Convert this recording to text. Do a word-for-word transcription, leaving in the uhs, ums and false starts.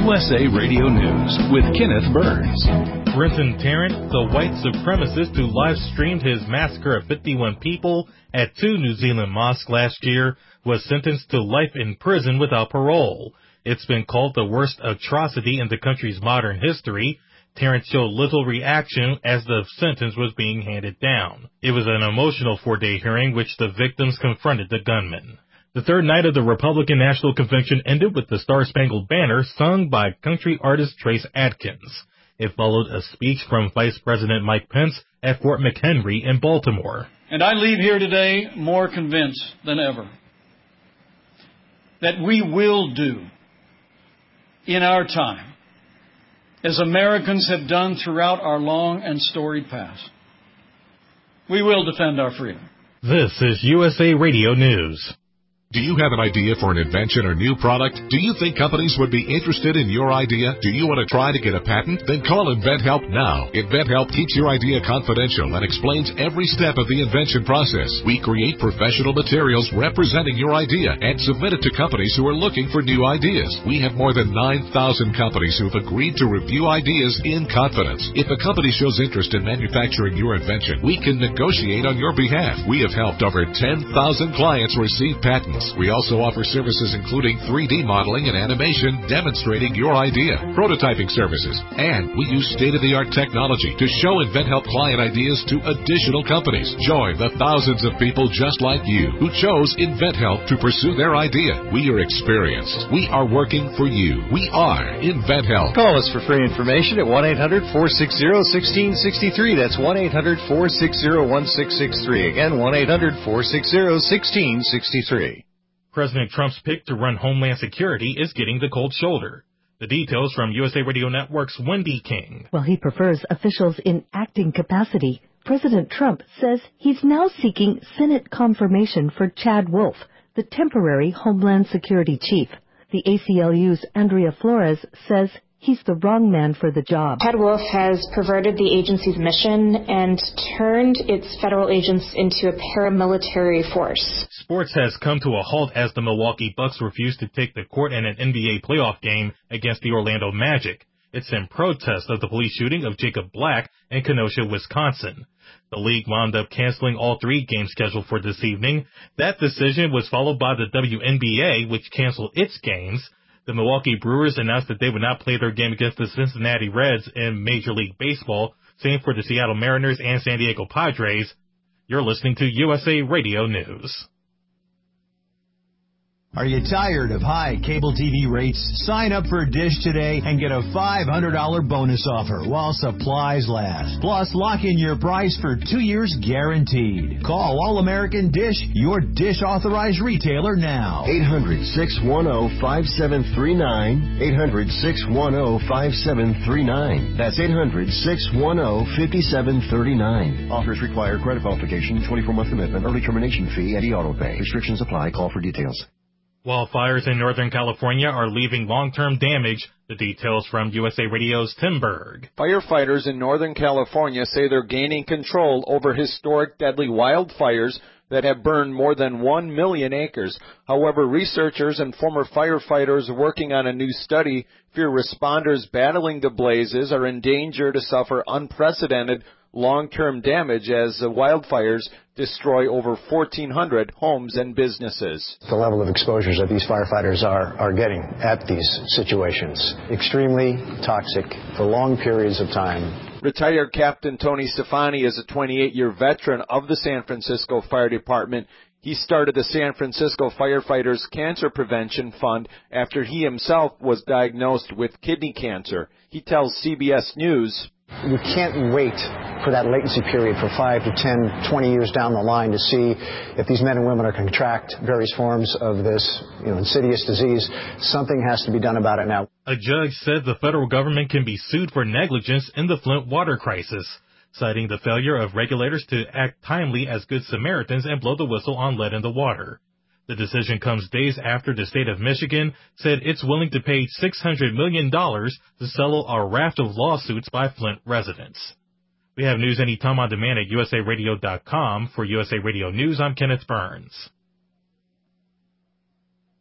U S A Radio News with Kenneth Burns. Brenton Tarrant, the white supremacist who live-streamed his massacre of fifty-one people at two New Zealand mosques last year, was sentenced to life in prison without parole. It's been called the worst atrocity in the country's modern history. Tarrant showed little reaction as the sentence was being handed down. It was an emotional four-day hearing which the victims confronted the gunman. The third night of the Republican National Convention ended with the Star-Spangled Banner sung by country artist Trace Adkins. It followed a speech from Vice President Mike Pence at Fort McHenry in Baltimore. And I leave here today more convinced than ever that we will do in our time, as Americans have done throughout our long and storied past. We will defend our freedom. This is U S A Radio News. Do you have an idea for an invention or new product? Do you think companies would be interested in your idea? Do you want to try to get a patent? Then call InventHelp now. InventHelp keeps your idea confidential and explains every step of the invention process. We create professional materials representing your idea and submit it to companies who are looking for new ideas. We have more than nine thousand companies who have agreed to review ideas in confidence. If a company shows interest in manufacturing your invention, we can negotiate on your behalf. We have helped over ten thousand clients receive patents. We also offer services including three D modeling and animation demonstrating your idea, prototyping services, and we use state-of-the-art technology to show InventHelp client ideas to additional companies. Join the thousands of people just like you who chose InventHelp to pursue their idea. We are experienced. We are working for you. We are InventHelp. Call us for free information at one eight hundred four six zero one six six three. That's one eight hundred four six zero one six six three. Again, one eight hundred four six zero one six six three. President Trump's pick to run Homeland Security is getting the cold shoulder. The details from U S A Radio Network's Wendy King. While he prefers officials in acting capacity, President Trump says he's now seeking Senate confirmation for Chad Wolf, the temporary Homeland Security chief. The A C L U's Andrea Flores says he's the wrong man for the job. Chad Wolf has perverted the agency's mission and turned its federal agents into a paramilitary force. Sports has come to a halt as the Milwaukee Bucks refuse to take the court in an N B A playoff game against the Orlando Magic. It's in protest of the police shooting of Jacob Black in Kenosha, Wisconsin. The league wound up canceling all three games scheduled for this evening. That decision was followed by the W N B A, which canceled its games. The Milwaukee Brewers announced that they would not play their game against the Cincinnati Reds in Major League Baseball. Same for the Seattle Mariners and San Diego Padres. You're listening to U S A Radio News. Are you tired of high cable T V rates? Sign up for Dish today and get a five hundred dollars bonus offer while supplies last. Plus, lock in your price for two years guaranteed. Call All-American Dish, your Dish authorized retailer now. eight hundred, six one zero, five seven three nine. eight hundred, six one zero, five seven three nine. That's eight hundred, six one zero, five seven three nine. Offers require credit qualification, twenty-four month commitment, early termination fee, and e-auto pay. Restrictions apply. Call for details. Wildfires in Northern California are leaving long-term damage. The details from U S A Radio's Tim Berg. Firefighters in Northern California say they're gaining control over historic deadly wildfires that have burned more than one million acres. However, researchers and former firefighters working on a new study fear responders battling the blazes are in danger to suffer unprecedented long-term damage as the wildfires destroy over fourteen hundred homes and businesses. The level of exposures that these firefighters are, are getting at these situations, extremely toxic for long periods of time. Retired Captain Tony Stefani is a twenty-eight-year veteran of the San Francisco Fire Department. He started the San Francisco Firefighters Cancer Prevention Fund after he himself was diagnosed with kidney cancer. He tells C B S News, "You can't wait for that latency period for five to ten, twenty years down the line to see if these men and women are contract various forms of this, you know, insidious disease. Something has to be done about it now." A judge said the federal government can be sued for negligence in the Flint water crisis, citing the failure of regulators to act timely as good Samaritans and blow the whistle on lead in the water. The decision comes days after the state of Michigan said it's willing to pay six hundred million dollars to settle a raft of lawsuits by Flint residents. We have news anytime on demand at U S A radio dot com. For U S A Radio News, I'm Kenneth Burns.